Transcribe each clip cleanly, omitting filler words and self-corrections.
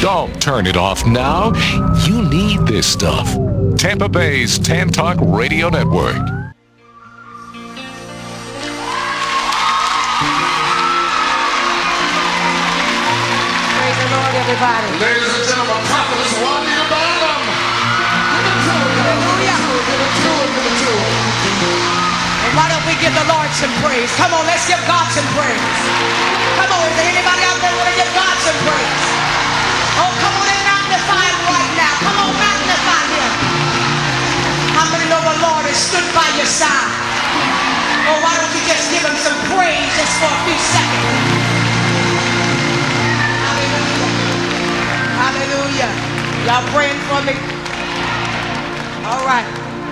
Don't turn it off now. You need this stuff. Tampa Bay's Tan Talk Radio Network. Praise the Lord, everybody. Ladies and gentlemen, Prophetess Juanita Bynum. Hallelujah. Give it to her. And why don't we give the Lord some praise? Come on, let's give God some praise. Come on, is there anybody out there want to give God some praise? Oh, come on and magnify him right now. Come on, magnify him. How many know the Lord has stood by your side? Oh, why don't you just give him some praise just for a few seconds? Hallelujah. Hallelujah. Y'all praying for me? All right.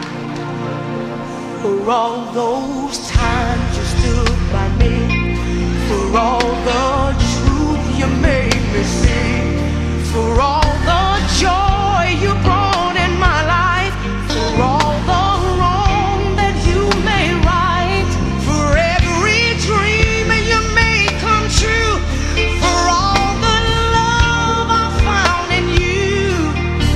For all those times you stood by me, for all the truth you made me see, for all the joy you brought in my life, for all the wrong that you made right, for every dream you made come true, for all the love I found in you,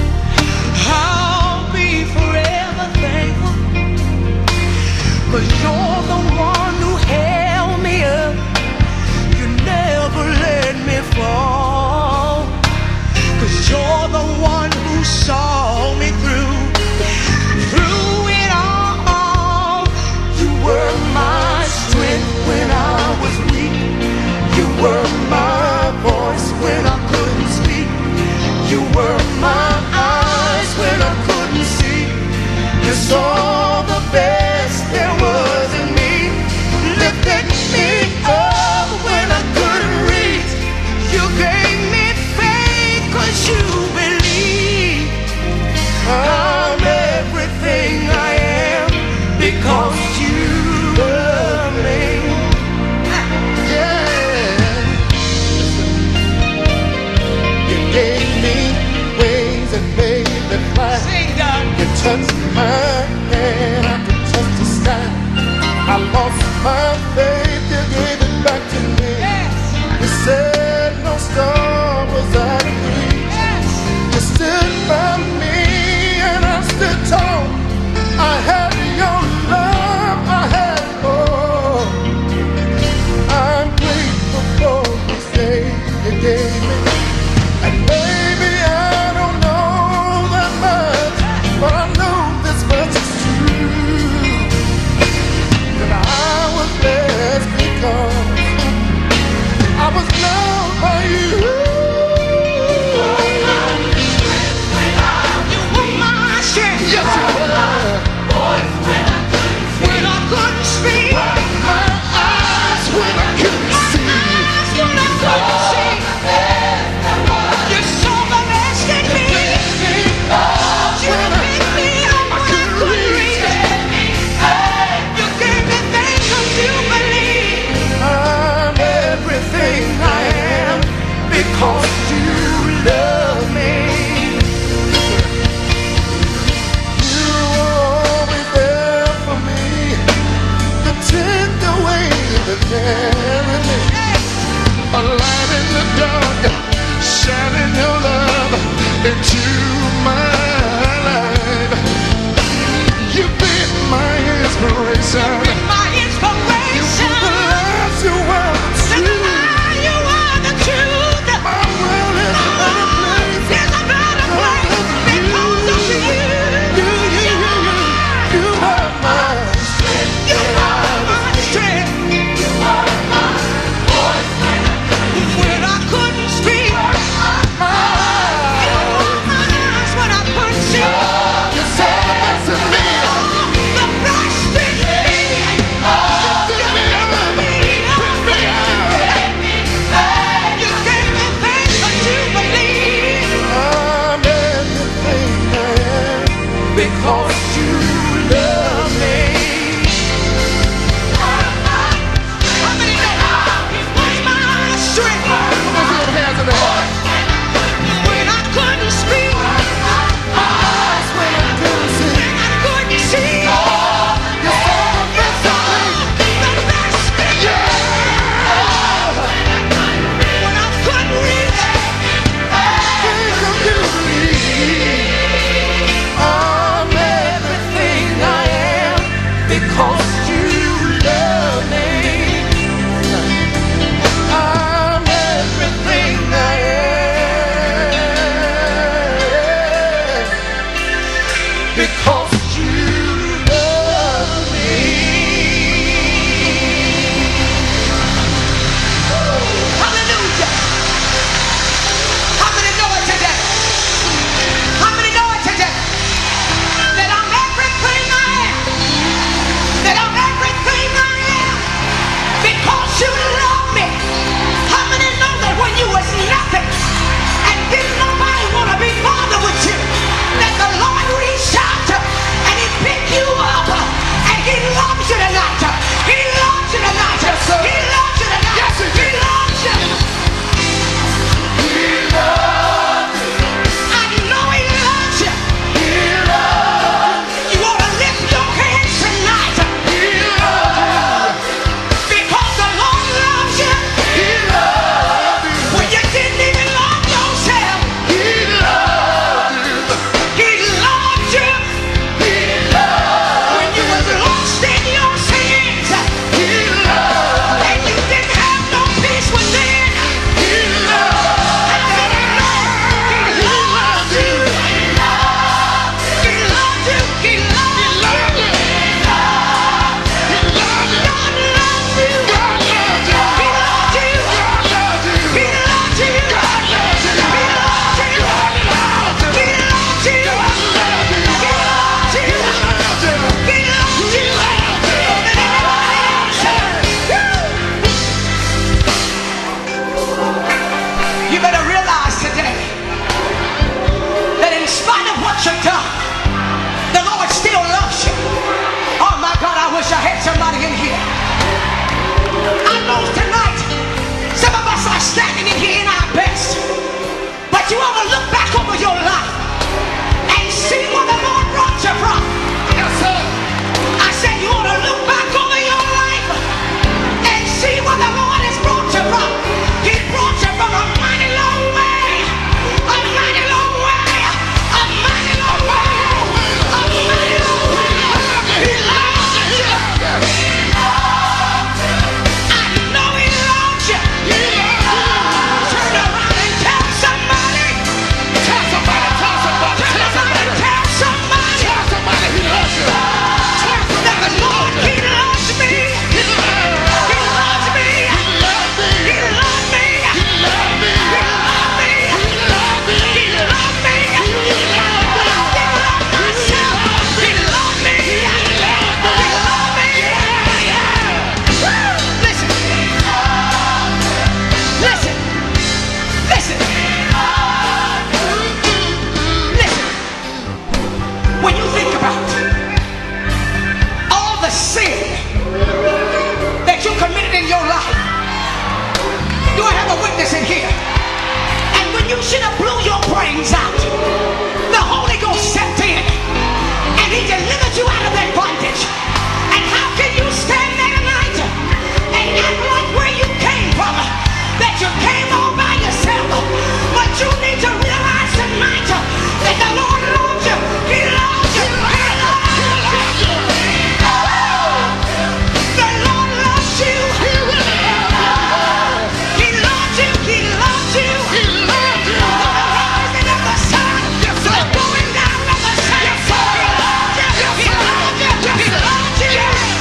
I'll be forever thankful, 'cause you're the one who held me up, you never let me fall. 'Cause you're the one who saw me through it all. You were my strength when I was weak. You were my voice when I couldn't speak. You were my eyes when I couldn't see. You saw the best there was in me. Lifted me up when I couldn't reach. You gave me faith 'cause you believe. I'm everything I am because you love me. Yeah. You gave me wings and made me fly. Sing, God. You touched my hand, I could touch the sky. I lost my faith, you gave it back to me. Yes. You said no star was out of reach. Yes. You stood by me and I stood tall. I had your love, I had it all. I'm grateful for this day you gave me. And maybe I don't know that much, but I know this much is true. That I was blessed because I was loved by you. You were my strength. Yes, you were. When I couldn't speak. My eyes when I couldn't see. Eyes when I couldn't see. You saw the best in me. You picked me up when I couldn't reach. You gave me faith 'cause you believe. I'm everything I am because you love me. You were always there for me. The tender way that carried me. A light in the dark, shining your love into my life. You've been my inspiration. My inspiration. The lies you were To the true. lie, you are the truth. My world is a better place. It's a better place because of you. You are my strength. You are my strength. When I couldn't speak. My that you ought to look back over your life and see where the Lord brought you from. Yes, sir. I said you ought to look back over your life and see where the Lord has brought you from. He brought you from a mighty long way, a mighty long way, a mighty long way, a mighty long way. He loves you. I know he loves you. Turn around and tell somebody. Tell somebody, tell somebody, Turn tell around somebody. and tell somebody Tell somebody he loves you. Tell that the somebody Lord, he loves me. he loves you. He loves me. He loves me. He loves me. He loves me. He loves me. He loves me. He loves me. He loves myself. He loves me. He loves me. Listen. Listen. Listen. Listen. When you think about all the sin that you committed in your life, do I have a witness in here? And when you should have blew your brains out, the Holy Ghost stepped in and he delivered you out of that bondage. And how can you stand there tonight and act like where you came from, that you came all by yourself? But you need to realize tonight that the Lord loves you. He loves you. He loves you. The Lord loves you. He loves you. He loves you. He loves you. From the rising of the sun to the going down of the sun. He loves you. He loves you. He loves you.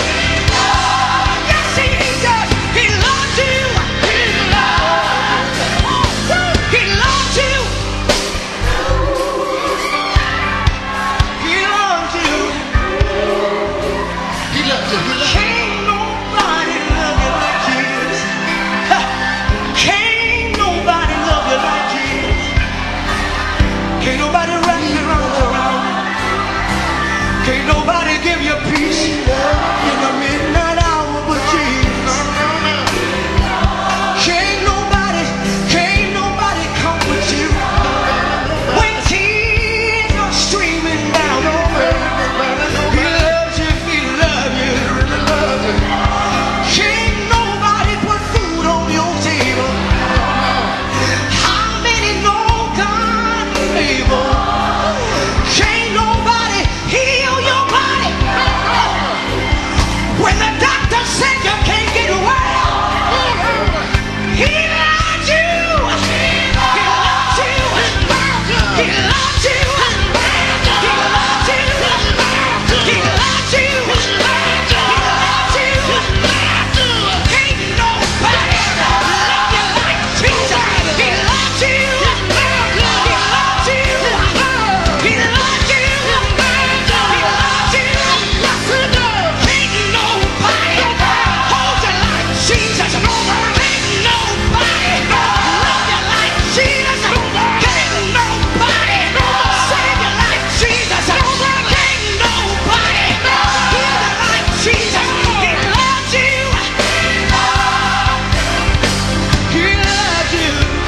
Yes, he does. He loves you. He loves you. He loves you. He loves you. He loves you. He loves you. Can't nobody love you like Jesus. Can't nobody love you like Jesus. Can't nobody wrap your arms around you. Can't nobody give you peace in the midnight hour but Jesus. Can't nobody comfort you when tears are streaming down over you. He loves you, he loves you. Can't nobody put food on your table. How many know God is able? Can't nobody heal your body when the doctor said you can't get well. He loves you. He loves you. He loves you. He loves you. He loves you. He loves you. Ain't nobody love you like Jesus. He loves you. He loves you. He loves you. He loves you. Ain't nobody hold you like Jesus. Ain't nobody love you like Jesus. Can't nobody save you like Jesus. Can't nobody heal you like Jesus. He loves you. He loves you.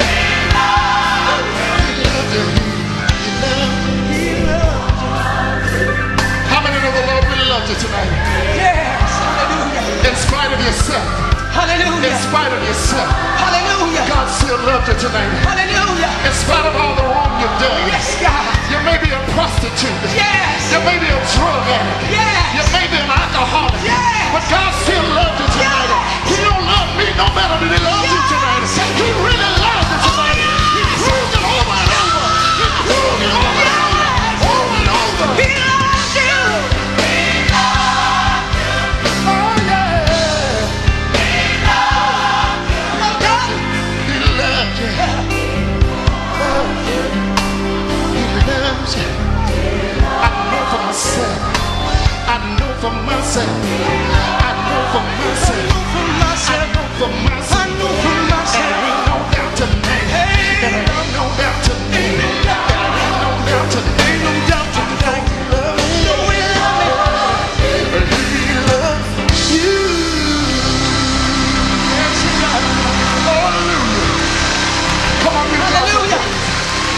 How many know the Lord really loves you tonight? Yes. Hallelujah. In spite of yourself, in Hallelujah. spite of yourself, Hallelujah. God still loves you tonight. Hallelujah. In spite of all the wrong you've done. Yes, God. You may be a prostitute. Yes. You may be a drug addict. Yes. You may be an alcoholic. Yes. But God still loves you tonight. Yes. He don't love me no better than he loves you tonight. He really loves you tonight. He proves it over and over. He proves it over and over. Over and over. He loves you. Oh yeah. He loves you. He loves you. I know for myself. I know for myself. I know for myself. I know for myself. I know for myself. And it ain't no doubt tonight. And it ain't no doubt tonight. And it ain't no doubt tonight. Ain't no doubt tonight. No, he loves me. He loves you. Yes, he does. Hallelujah. Come on, you Hallelujah.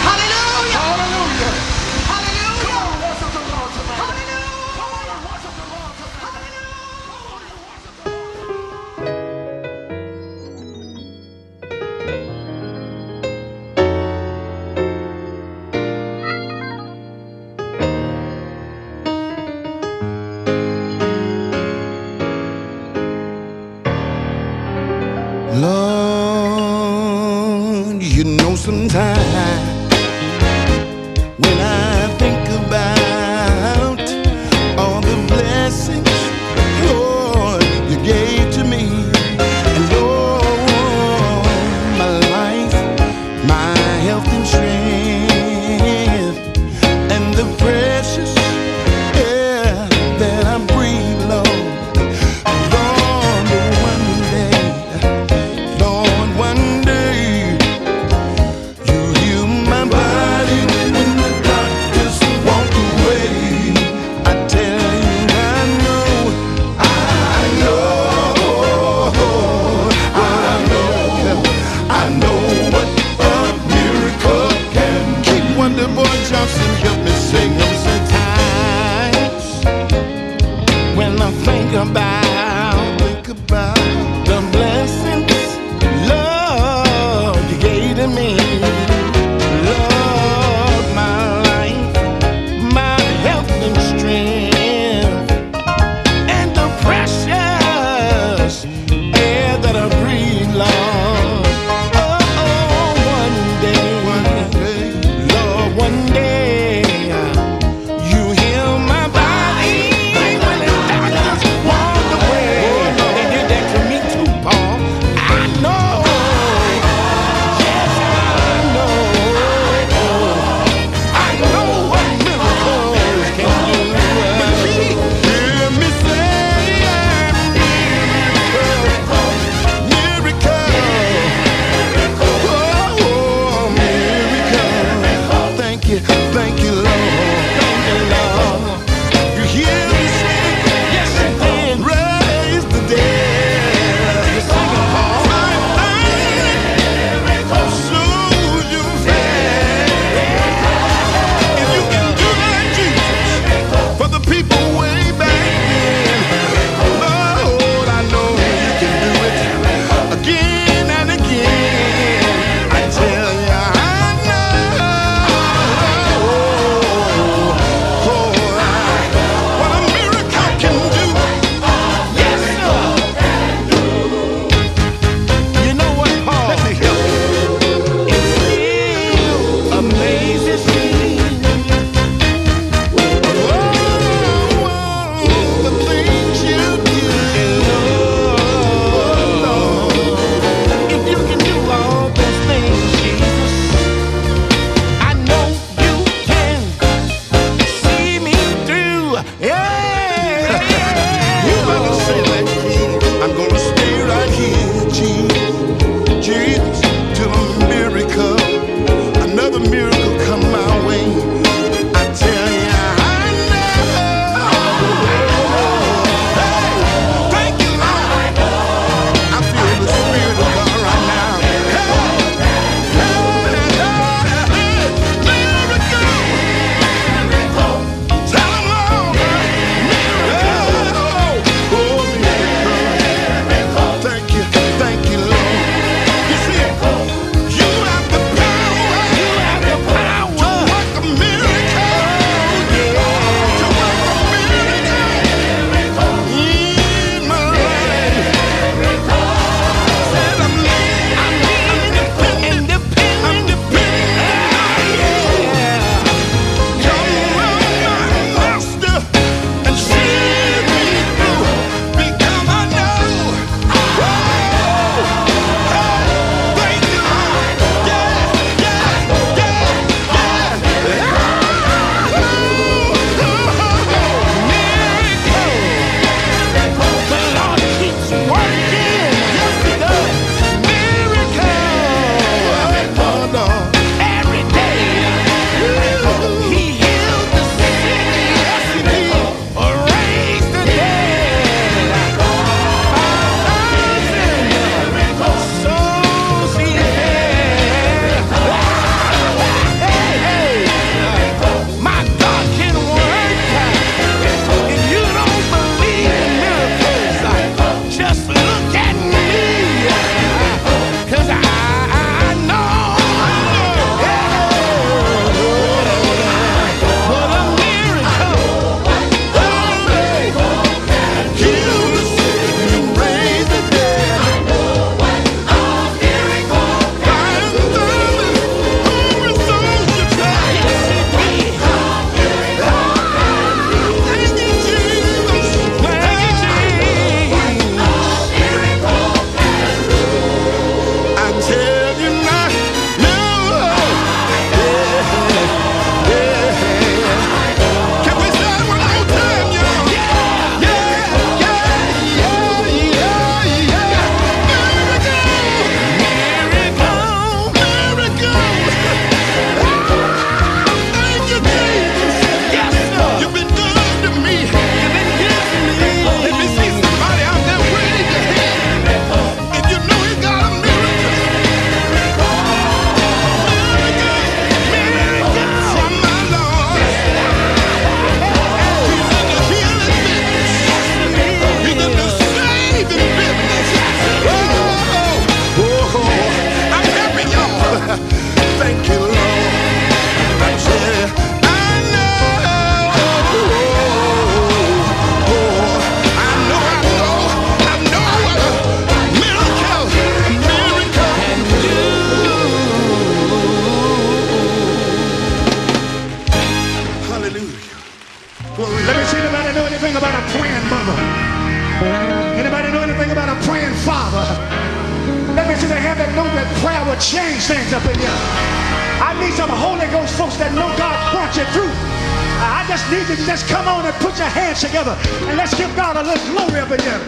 anything about a praying mother? Anybody know anything about a praying father? Let me see the hand that know that prayer will change things up in here. I need some Holy Ghost folks that know God brought you through. I just need you to just come on and put your hands together and let's give God a little glory up in here.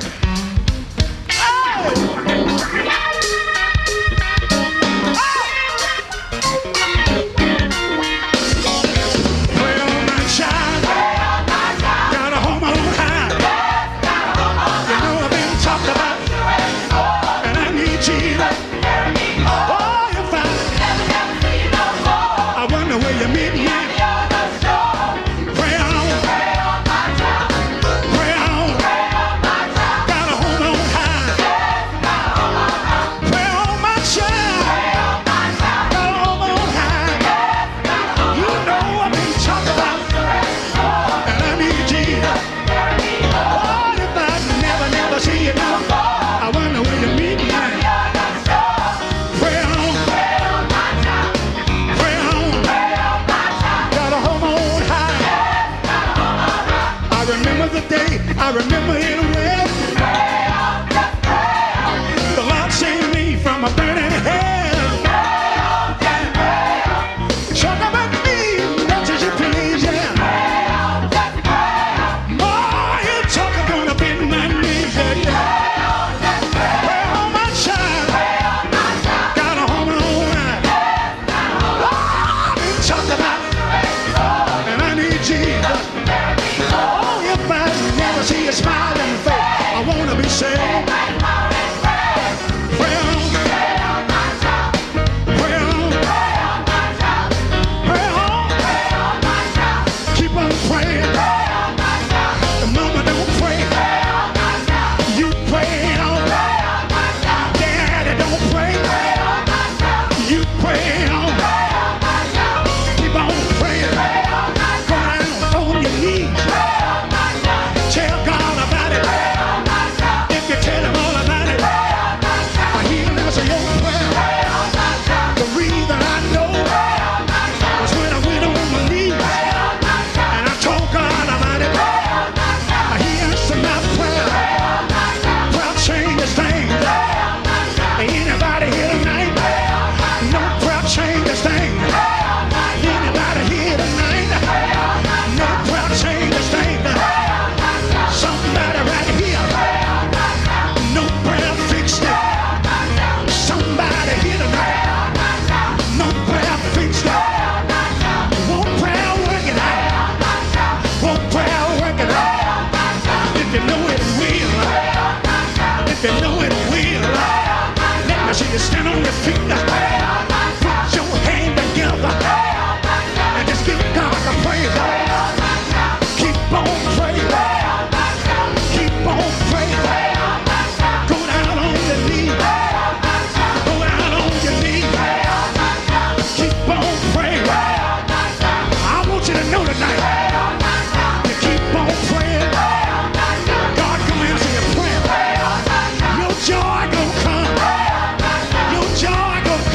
I remember it well. The Lord saved me from a burning hell. Talk about me, much as you please, yeah. Boy, you talk about bend my knees, yeah. Pray on my child, got a home and home line. Oh, you talk about, and I need Jesus. Oh, if I never see a smiling face, I wanna be saved. Pray on, pray on, pray on. Keep on praying. The mama don't pray, you pray on. Daddy don't pray, you pray on. Keep on praying. Go down on your knees. Tell God about it. If you tell him all about it, he'll answer your prayer. The reason I know was when I went on my knees and I told God about it. He answered my prayer. Prayer changes things. Anybody here tonight? No, prayer changes things. Anybody here tonight? No, prayer changes things. Somebody right here, no prayer fixed it. Somebody here tonight, no prayer fixed it. Won't prayer work it out? Won't prayer work it out? If you know it will, if you know it will, let me see you stand on your feet. Put your hand together and just give God the praise. Keep on praying. Keep on praying. Go down on your knees. Go down on your knees. Keep on praying. I want you to know tonight, you keep on praying. God gonna answer your prayer. Your joy gonna come. Your joy gonna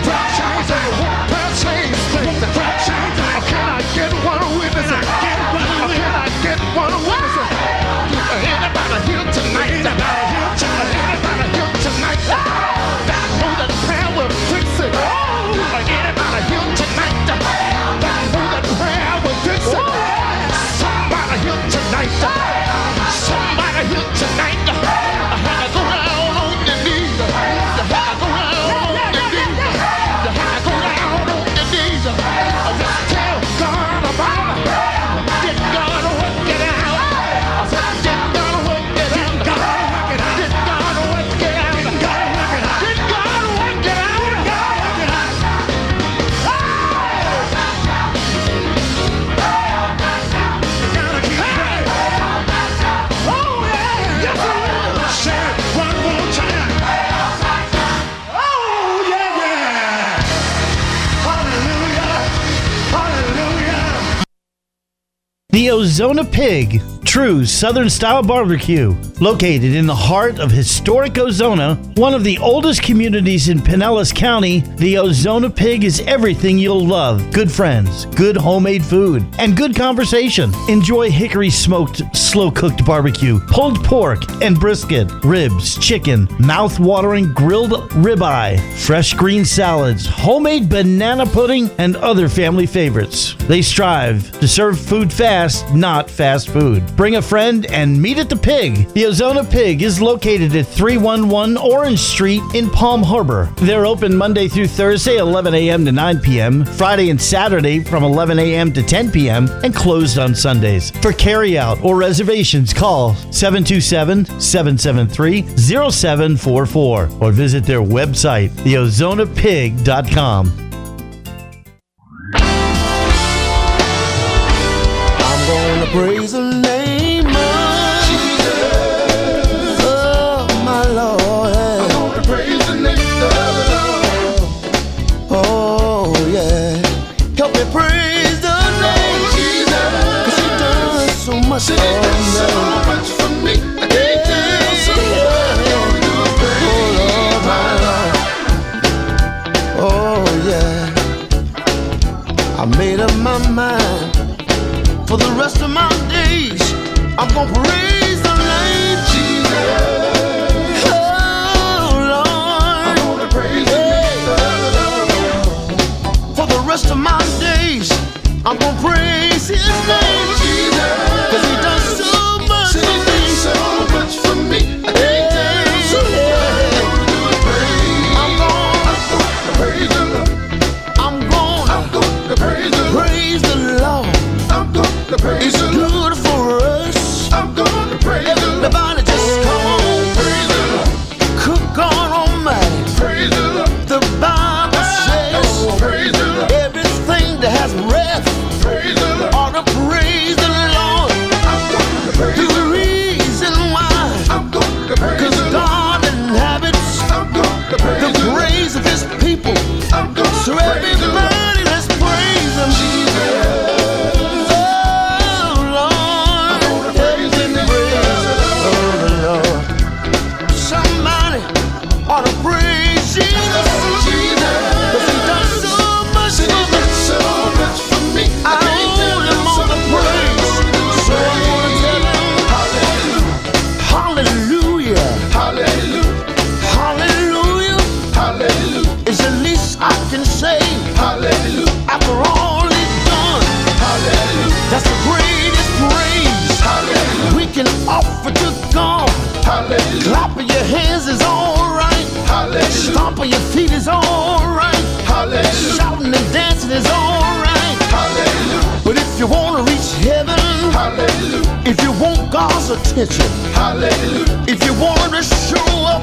The Ozona Pig, true Southern-style barbecue. Located in the heart of historic Ozona, one of the oldest communities in Pinellas County, the Ozona Pig is everything you'll love. Good friends, good homemade food, and good conversation. Enjoy hickory-smoked, slow-cooked barbecue, pulled pork and brisket, ribs, chicken, mouth-watering grilled ribeye, fresh green salads, homemade banana pudding, and other family favorites. They strive to serve food fast, not fast food. Bring a friend and meet at the Pig. The Ozona Pig is located at 311 Orange Street in Palm Harbor. They're open Monday through Thursday, 11 a.m. to 9 p.m., Friday and Saturday from 11 a.m. to 10 p.m., and closed on Sundays. For carryout or reservations, call 727-773-0744 or visit their website, theozonapig.com. I'm gonna praise the name of Jesus, oh my Lord. I'm gonna praise the name of the Lord. Oh yeah, help me praise the name of Jesus, 'cause He done so much for me. I can't tell somebody how to praise, oh Lord, my Lord. Oh yeah, I made up my mind. For the rest of my days, I'm gonna praise the name Jesus. Oh Lord, I'm gonna praise the name for the rest of my days. I'm gonna praise His name Jesus, 'cause He does so much for me. So much for me. I can't tell somebody how to do it. Praise. I'm gonna praise the Lord. I'm gonna praise the Lord. Praise the Lord. It's good for us. I'm gonna praise everybody the Lord. Just come on, praise the Lord. Cook God Almighty, praise the Lord. The Bible says, praise the Lord. Everything that has breath, praise the Lord. Ought to praise the Lord. I'm gonna praise the reason why, I'm gonna praise 'cause God inhabits the praise of His people. So everybody, let's praise Him. Clapping your hands is alright. Stomping your feet is alright. Shouting and dancing is alright. But if you want to reach heaven, if you want God's attention, if you want to show up,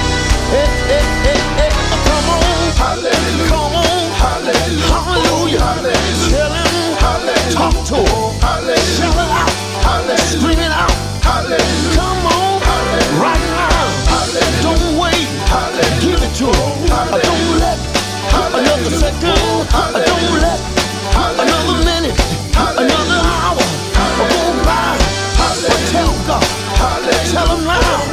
come on, come on, hallelujah. Tell Him, talk to Him, shout it out, scream it out. Come on. Right now, don't wait, give it to Him. Don't let another second, don't let another minute, another hour go by. But tell God, tell Him now.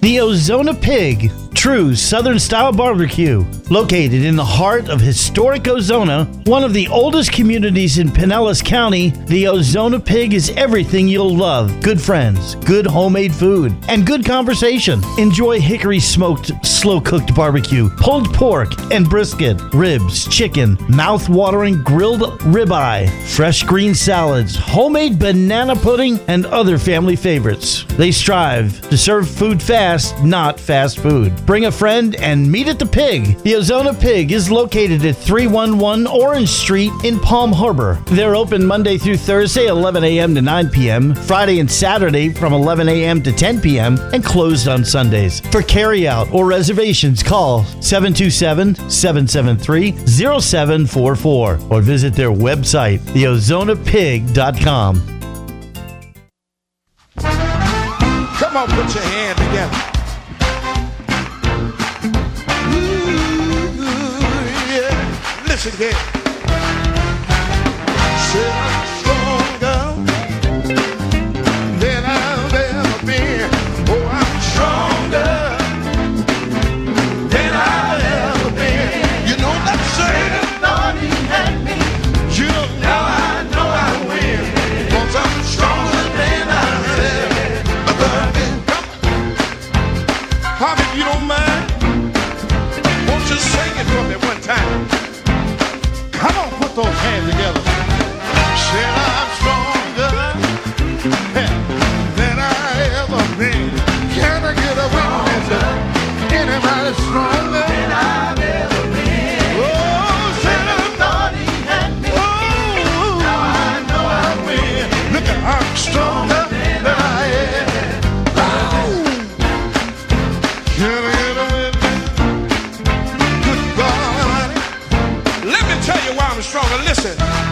The Ozona Pig, true Southern style barbecue. Located in the heart of historic Ozona, one of the oldest communities in Pinellas County, the Ozona Pig is everything you'll love. Good friends, good homemade food, and good conversation. Enjoy hickory smoked, slow cooked barbecue, pulled pork and brisket, ribs, chicken, mouth-watering grilled ribeye, fresh green salads, homemade banana pudding, and other family favorites. They strive to serve food fast, not fast food. Bring a friend and meet at the Pig. The Ozona Pig is located at 311 Orange Street in Palm Harbor. They're open Monday through Thursday, 11 a.m. to 9 p.m., Friday and Saturday from 11 a.m. to 10 p.m., and closed on Sundays. For carryout or reservations, call 727-773-0744 or visit their website, theozonapig.com. Come on, put your hand together. Listen here. Said I'm stronger than I've ever been. Oh, I'm stronger than I've ever been. You know that Satan thought he had me. You know now I know I win. 'Cause I'm stronger than I've ever been. How if you don't mind? Won't you sing it for me one time? Come on, put those hands together. Said I'm stronger than I ever been. Can I get a witness? Anybody stronger than I've ever been? Oh, said I thought he had me. Oh, now I know I win. Look at, I'm stronger than I ever been. Can I get a witness? Good God. Let me tell you why I'm stronger. Listen,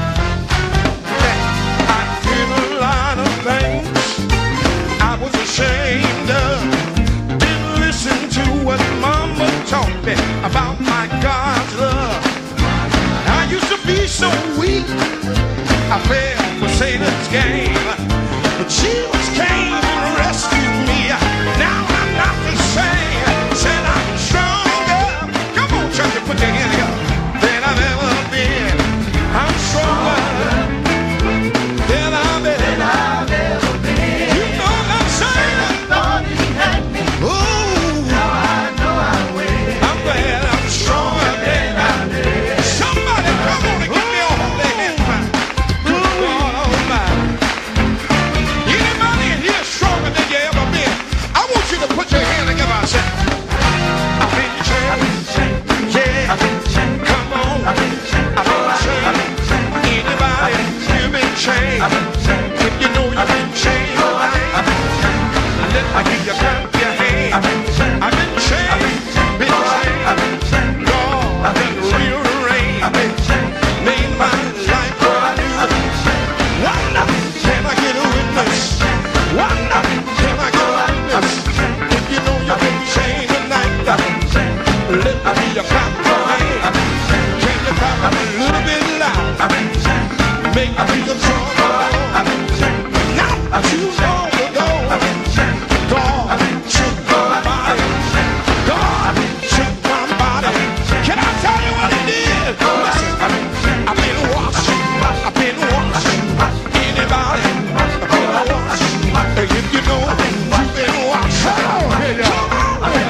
I did a lot of things I was ashamed of. Didn't listen to what Mama taught me about my God's love. I used to be so weak, I fell for Satan's game, but Jesus came and rescued me. Now I'm not the same. Said I'm stronger. Come on, church, and put your hand together. Than I've ever been. I'm stronger than I've ever been. You know what I'm saying? I thought he had me. Ooh. Now I know I win. I'm glad I'm stronger than I've been. Somebody come on and give me a holy hand. Good God Almighty. Anybody in here stronger than you ever been? I want you to put your hand together and say, I've been changed. Yeah. I've been changed. Come on. I've been changed. Anybody, you've been changed. If you know you've been changed, let me hear you clap your hands. I've been changed. Been changed. God has rearranged. Made my life brand new. Why can I get a witness? Why can I get a witness? If you know you've been changed tonight, let me hear you clap your hands. Can you clap a little bit loud? Make me feel stronger. Not too long ago, God shook my body. God shook my body. Can I tell you what He did? Listen, I've been washed. I've been washed. Anybody been washed? If you know you've been washed, come on, lift your head.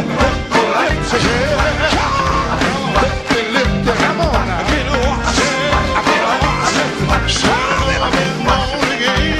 Let me lift you. Come on, I've been washed. I've been washed. I've been born again.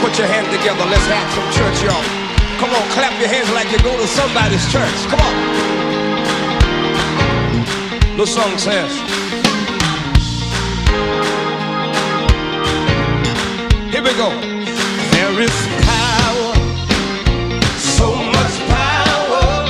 Put your hands together, let's have some church, y'all. Come on, clap your hands like you go to somebody's church. Come on. The song says, here we go. There is power, so much power,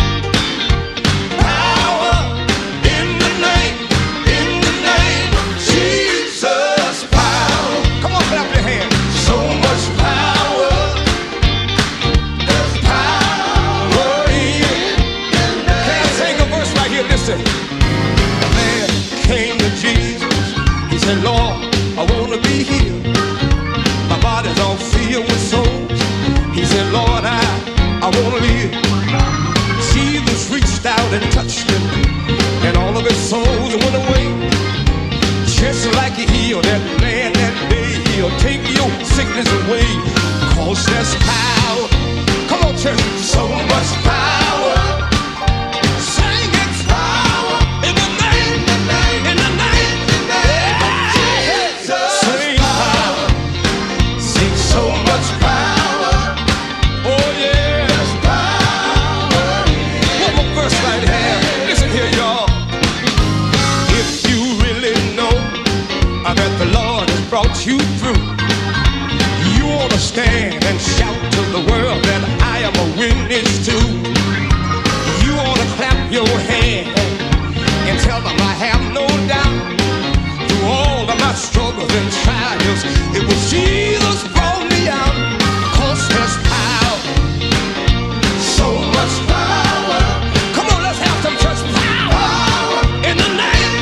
power in the name of Jesus. Power. Come on, clap your hands. So much power, there's power in. Can I sing a verse right here? Listen. A man came to Jesus. He said, Lord, I want to be healed. My body's all filled with souls. He said, Lord, I want to live. Jesus reached out and touched him, and all of his souls went away. Just like he healed that man that day, he'll take your sickness away. 'Cause there's power. Come on, church. So much power. Sing it's power in the name, in the name of Jesus. Sing power. Sing so much power. Oh yeah. There's power. One more verse right here. Listen here, y'all. If you really know that the Lord has brought you through, you ought to stand and shout to the world that I am a witness to. You ought to clap your hands and tell them I have no doubt. Through all of my struggles and trials, it was Jesus brought me out. 'Cause there's power, so much power. Come on, let's have some church power in the name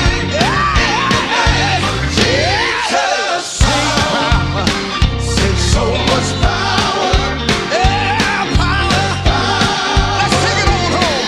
of Jesus. Sing power, sing so much power. Yeah, power. Let's take it on home.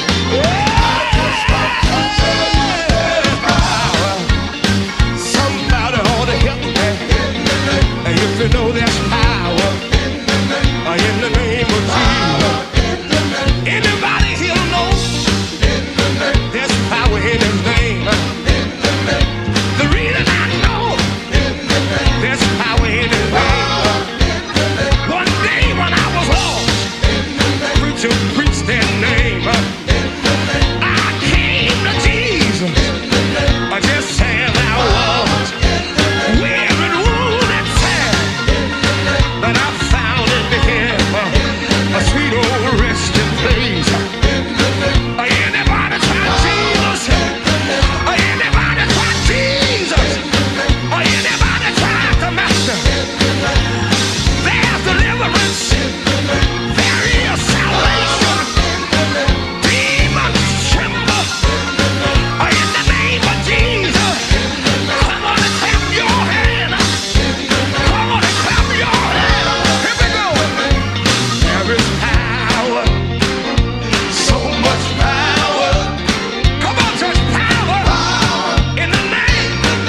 Power. Somebody ought to help me. And if you know there's power in the name of Jesus. Anybody here know there's power in his name? The reason I know there's power in his name. One day when I was lost, preacher preached that name. I came to Jesus just as I was, weary, wounded, sad, but I found in him a sweet old resting place. Anybody try Jesus? Anybody try Jesus? Anybody try the Master? There's deliverance. There is salvation. Demons tremble in the name of Jesus. Come on and clap your hand. Come on and clap your hand. Here we go. There is power, so much power. Come on, church, power in the name.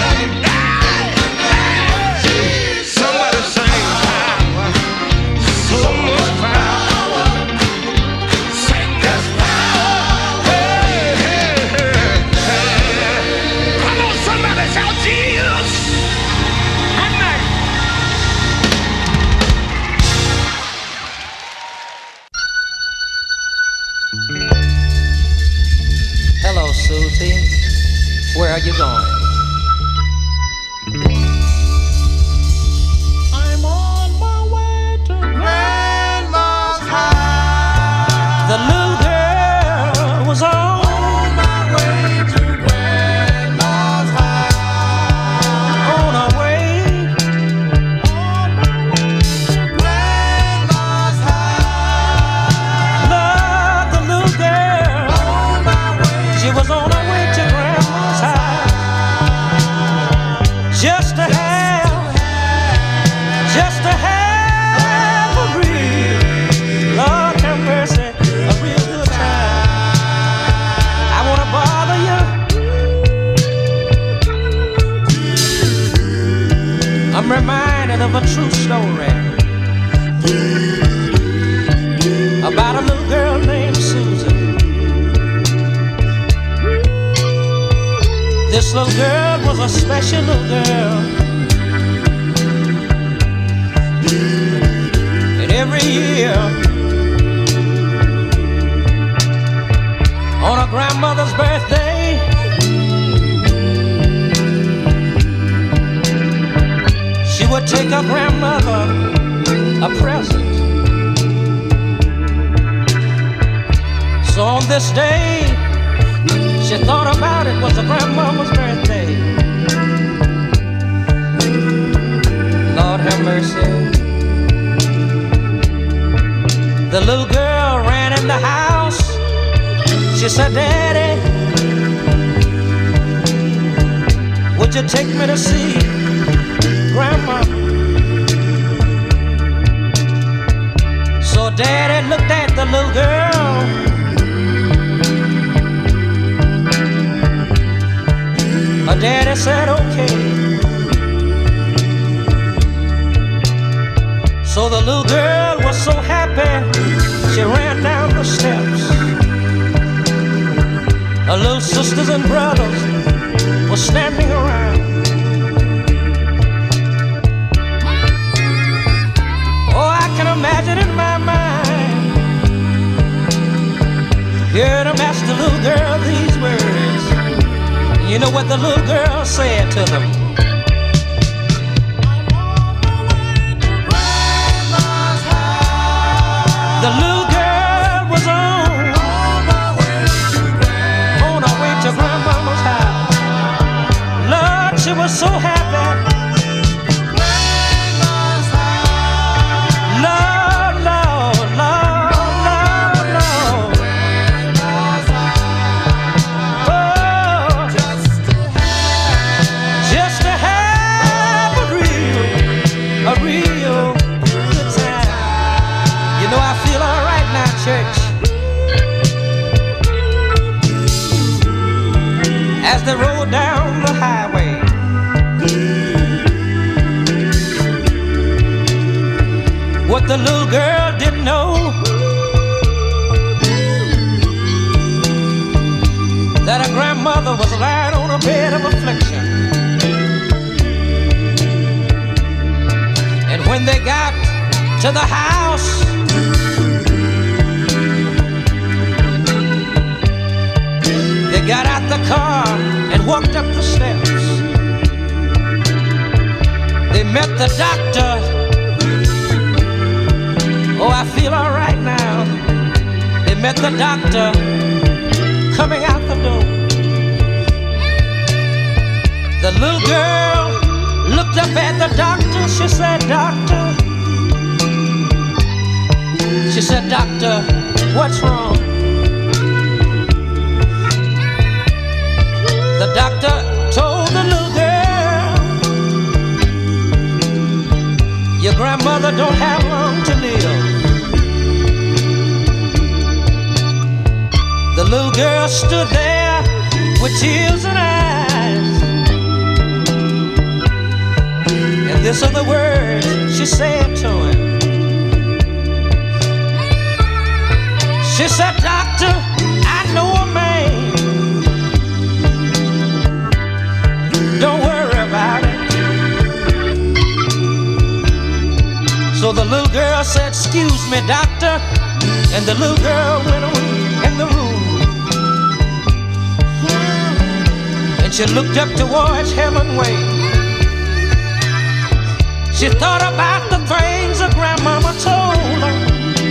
Somebody say power, so much power. Sing this power. Come on, somebody shout Jesus. Good night. Hello, Susie. Where are you going? I'm on my way to Grandma's house. The little girl was On my way to Grandma's house. on her way. On my way to Grandma's house. Love the little girl. On my way She was on her way to Grandma's house. Just to have a real, Lord have mercy, a real good time. I wanna bother you. I'm reminded of a true story about a little girl named Susan. This little girl was a special little girl. every year on her grandmother's birthday. She would take her grandmother a present. So on this day, she thought about it was her grandmama's birthday. Lord have mercy. The little girl ran in the house. She said, Daddy, would you take me to see Grandma? So Daddy looked at the little girl. Her daddy said, okay. So the little girl was so happy, she ran down the steps. Her little sisters and brothers were standing around. Oh, I can imagine in my mind, hearing them ask the little girl these words. You know what the little girl said to them? The little girl was on her way to Grandmama's house. Lord, she was so happy. Lord, Lord, Lord, Lord, Lord. Oh, just to have a real good time. You know, I feel all right now, church. As they rode down the highway, what the little girl didn't know, that her grandmother was lying on a bed of affliction. And when they got to the house, they got out the car and walked up the steps. They met the doctor. Oh, I feel all right now. They met the doctor coming out the door. The little girl looked up at the doctor. She said, Doctor. She said, Doctor, what's wrong? The doctor told the little girl, your grandmother don't have long to live. The little girl stood there with tears in her eyes. And these are the words she said to him. She said, Doctor, I know a man. Don't worry about it. So the little girl said, excuse me, doctor. And the little girl went away in the room. And she looked up towards heaven way. She thought about the things her grandmama told her.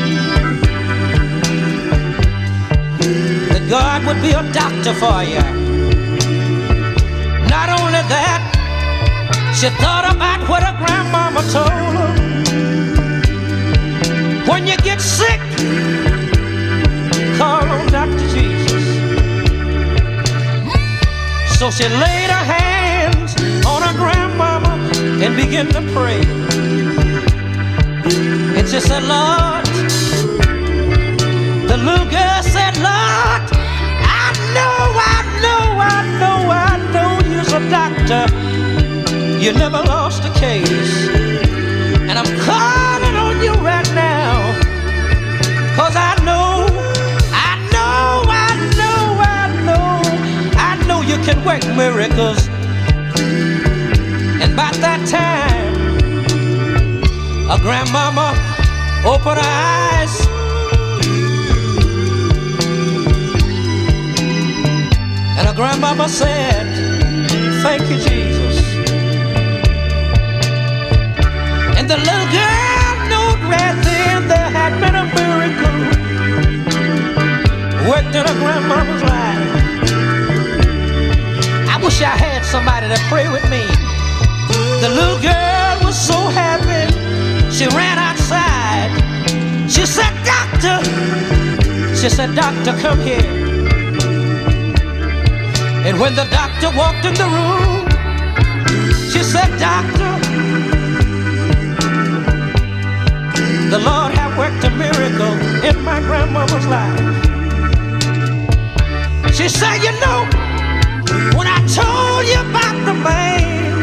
That God would be a doctor for you. Not only that, she thought about what her grandmama told her. When you get sick, call on Dr. Jesus. So she laid her hands on her grandmama and began to pray. And she said, Lord, the little girl said, Lord, I know you're a doctor. You never lost a case. And I'm calling on you right now. 'Cause I know you can work miracles. And by that time, a grandmama open her eyes. And her grandmama said, thank you, Jesus. And the little girl knew right then there had been a miracle worked in her grandmama's life. I wish I had somebody to pray with me. The little girl was so happy, she ran outside. She said, doctor, come here. And when the doctor walked in the room, she said, doctor, the Lord have worked a miracle in my grandmama's life. She said, you know, when I told you about the man,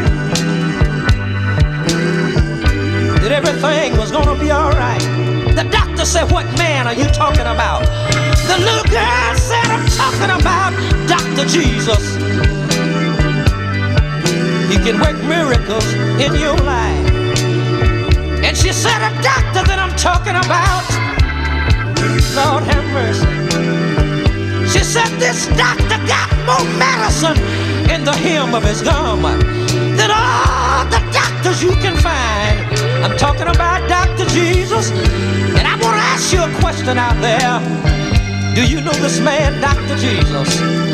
that everything was gonna be all right. The doctor said, what man are you talking about? The little girl said, I'm talking about Dr. Jesus. He can work miracles in your life. And she said, a doctor that I'm talking about, Lord have mercy. She said, this doctor got more medicine in the hem of his garment than all the doctors you can find. I'm talking about Dr. Jesus. And I want to ask you a question out there. Do you know this man, Dr. Jesus?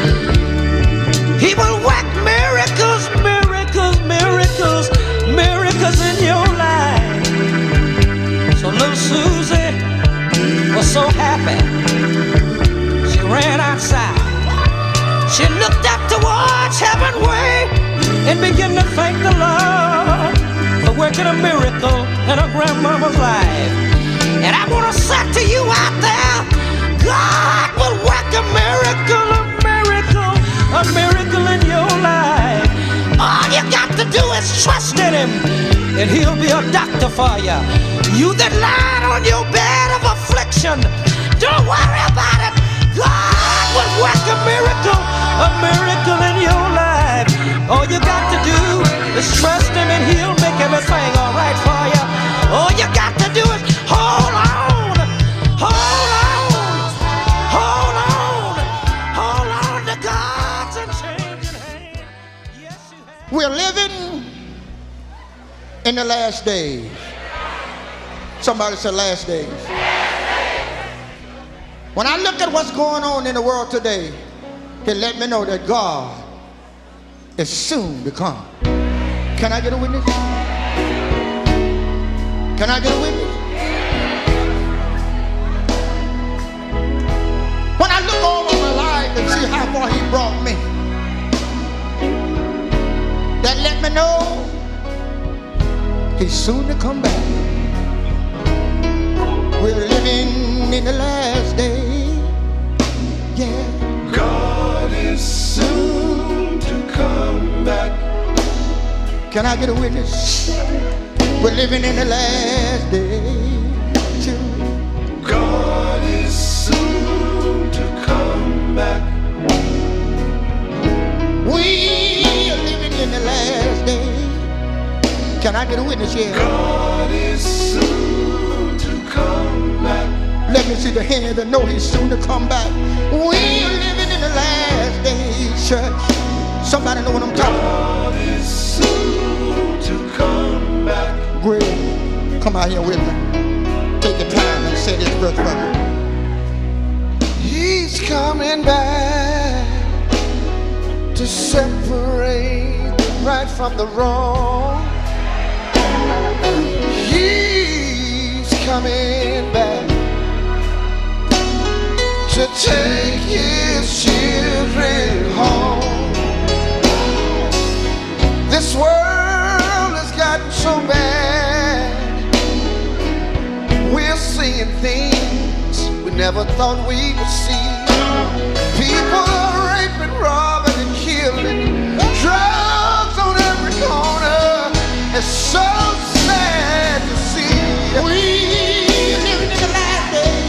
He will work miracles, miracles, miracles, miracles in your life. So little Susie was so happy. She ran outside. She looked up towards heavenward and began to thank the Lord for working a miracle in her grandmama's life. And I want to say to you out there, God will work a miracle, a miracle, a miracle in your life. All you got to do is trust in him, and he'll be a doctor for you. You that lie on your bed of affliction, don't worry about it. God will work a miracle in your life. All you got to do is trust him, and he'll make everything all right for you. All you got to do is hold on, hold on, hold on, hold on to God's unchanging hand. Yes, you have. We're living in the last days. Somebody said last days. When I look at what's going on in the world today, it let me know that God is soon to come. Can I get a witness? Can I get a witness? When I look over my life and see how far he brought me, that let me know he's soon to come back. We're living in the last day. Yeah. God is soon to come back. Can I get a witness? We're living in the last day. God is soon to come back. We are living in the last day. Can I get a witness here? God is soon to come back. Let me see the hand that know he's soon to come back. We are living in the last days, church. Somebody know what I'm talking about? God is soon to come back. Greg, come out here with me. Take your time and say this verse for me. He's coming back to separate the right from the wrong. He's coming back to take his children home. This world has gotten so bad. We're seeing things we never thought we would see. People are raping, robbing, and killing. Drugs on every corner. It's so sad to see. We are living in the last day.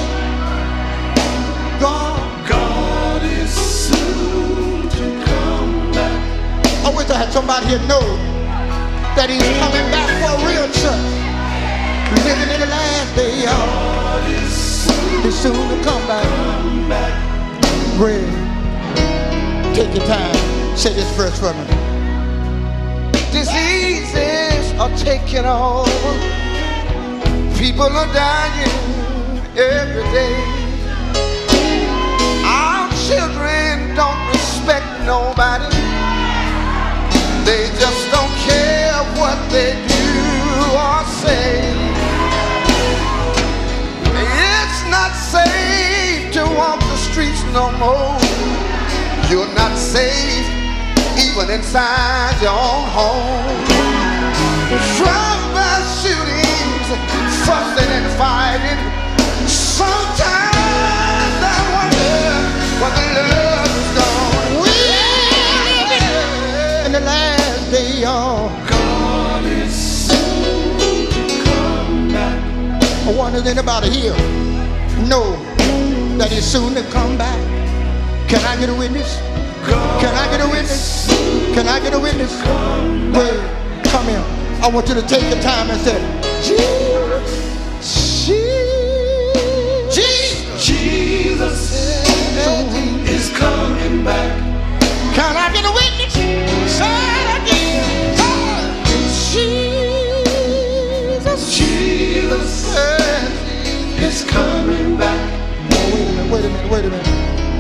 God is soon to come back. I wish I had somebody here know that he's coming back for a real church. Living in the last day is soon to come back. Greg, take your time. Say this verse for me. Diseases are taking over. People are dying every day. Our children don't respect nobody. They just don't care what they do or say. It's not safe to walk the streets no more. You're not safe even inside your own home. Drive-by shootings, fussing and fighting. Sometimes I wonder what the love is gone. We're in the last day, y'all. God is soon to come back. I wonder if anybody here know that he's soon to come back. Can I get a witness? Can I get a witness? Can I get a witness? Wait, come here. I want you to take your time and say, Jesus is coming back. Can I get a witness? Say it again. Jesus is coming back. Oh, wait a minute.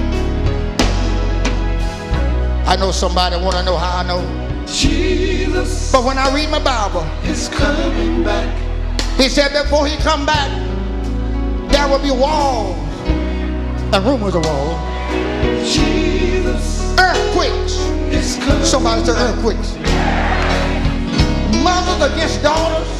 I know somebody want to know how I know. Jesus. But when I read my Bible, He's coming back. He said before He come back, there will be walls and rumors of walls. Jesus. Earthquakes. Somebody say earthquakes. Mothers against daughters.